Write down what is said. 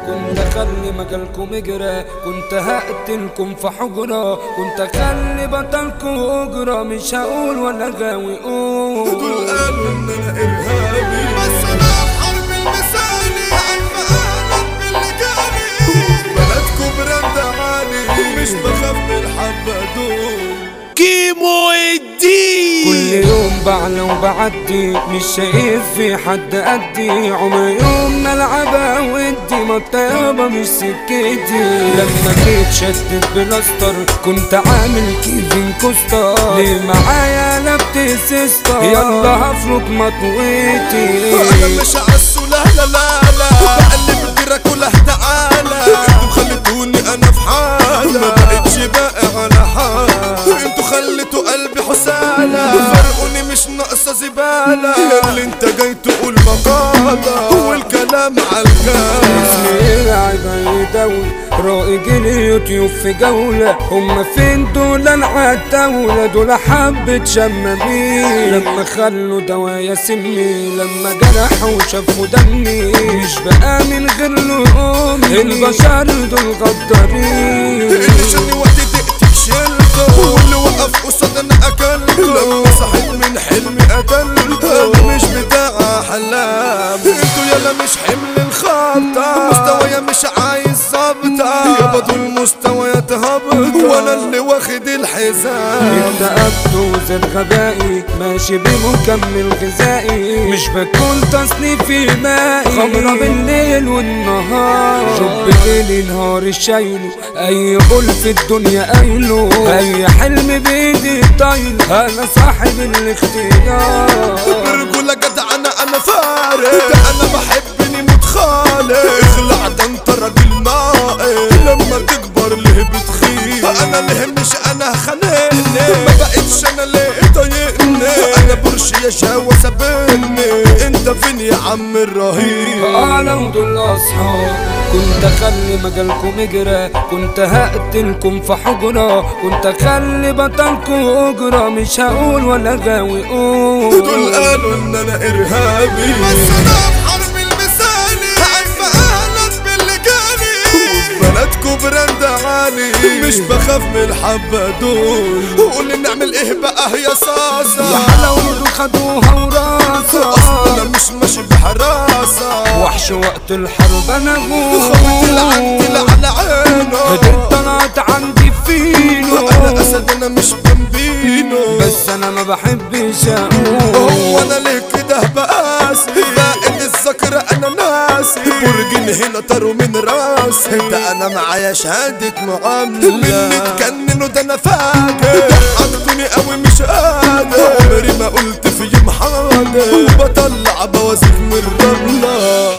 كنت اخلي مجالكم اجرى، كنت هقتلكم في حجرة، كنت اخلي بطلكم اجرى، مش هقول ولا غاوي قول. دول قالوا ان انا ارهابي، بس انا في حرب المثالي عم قالت باللي جالي. بلدكم براند عالي مش بخاف من الحبة دول. كيمو الدين كل يوم بعلى وبعدي مش شايف في حد قدي، عمر يوم نلعبها ودي ما الطيابة مش سكتي. لما جيت شدت بلاستر كنت عامل كيفن كوستر، ليه معايا لبت سيستر، يلا هفرك مطويتي. انا مش عسو لا لا لا لا، بقلب دراكولا تعالى. انتوا خليتوني انا في حالة، ما بقتش باقي على حال. انتوا خليتوا قلبي حسالة، فرقوني مش ناقصة زبالة. اللي انت جاي تقول مقالة والكلام عالكلام. اسمي عيب يدوي رائج اليوتيوب في جولة، هما فين دول العتاولة؟ دول حبة شمامين لما خلوا دوايا سمي، لما جرحوا وشافوا دمي، مش بقى من غير لقومي. البشر دول غدارين، اللي شافني وقت دقتك شلته، واللي وقف قصاد انا اكلته. لما صحيت من حلمي قتلته، انا مش بتاع احلام. انتوا يلا مش حمل الخطة، مستوايا مش عايز ظابطة. يابا دول مستويات هابطة، وانا اللي واخد الحزام. اكتئبت وزاد غبائي، ماشي بمكمل غذائي، مش بكون تصنيفي مائي، خمرة بالليل والنهار، شب ليلي نهار الشايله، اي قول في الدنيا قايله، اي حلم بايدي طايله، انا صاحب الاختيار. برجولة جدع انا فارق، ده انا بحبني متخالق. اخلع ده انت راجل ناقص، لما تكبر ليه بتخيل؟ انا ليه مش انا خانقني، ما بقتش انا ليه طايقني. انا برش يا شاوة سابقني، انت فين يا عم الرهيب؟ لو دول اصحاب كنت اخلي مجالكم اجرى، كنت هقتلكم في حجرة، كنت اخلي بطلكم اجرى، مش هقول ولا غاوي قول. دول قالوا ان انا ارهابي، بس انا في حرب المثالي عارفة قالت باللي جالي. بلدكم براند عالي مش بخاف من الحبة دول. قولي نعمل ايه بقى يا صاصة، يا حلاوة خدوها وراسة، اصلا انا مش ماشي بحراسة. وحش وقت الحرب انا خوت العندل على عينه، هديت طلعت عندي فينو. انا اسد انا مش بنبينو، بس انا ما بحبش اقول. هو انا ليه كده بقاسي؟ باقي الذاكرة انا ناسي، برجين هنا طاروا من راسي. ده انا معايا شهادة معاملة، مني تجننوا ده انا فاكر. ضحكتوني قوي مش قادر، عمري ما قلت في يوم حاضر، وبطلع بوازيك من